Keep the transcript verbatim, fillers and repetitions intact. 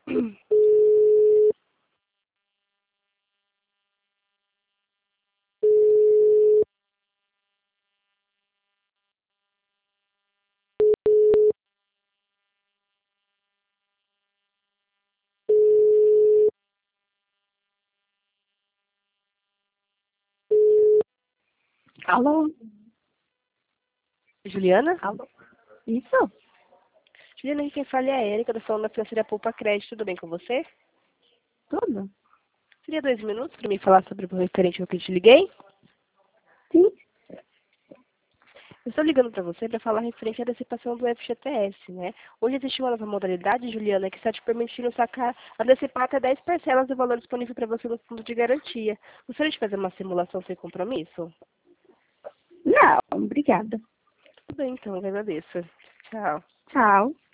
Alô? Juliana? Alô? Isso? Juliana, aqui quem fala é a Érica, da Salão da Financeira Poupa Crédito. Tudo bem com você? Tudo? Seria dois minutos para me falar sobre o referente ao que eu te liguei? Sim. Eu estou ligando para você para falar referente à antecipação do F G T S, né? Hoje existe uma nova modalidade, Juliana, que está te permitindo sacar, antecipar até dez parcelas do valor disponível para você no fundo de garantia. Gostaria de fazer uma simulação sem compromisso? Não, obrigada. Tudo bem, então, eu agradeço. Tchau. Tchau.